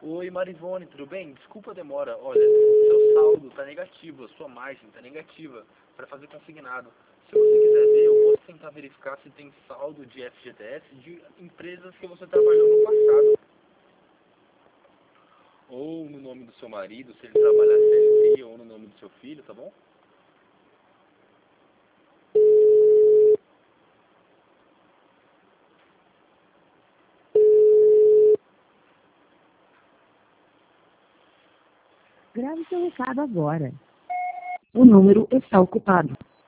Oi, Marivone, tudo bem? Desculpa a demora. Olha, seu saldo está negativo, a sua margem está negativa para fazer consignado. Se você quiser ver, eu posso tentar verificar se tem saldo de FGTS de empresas que você trabalhou no passado. Ou no nome do seu marido, se ele trabalhar CLT, ou no nome do seu filho, tá bom? Grave seu recado agora. O número está ocupado.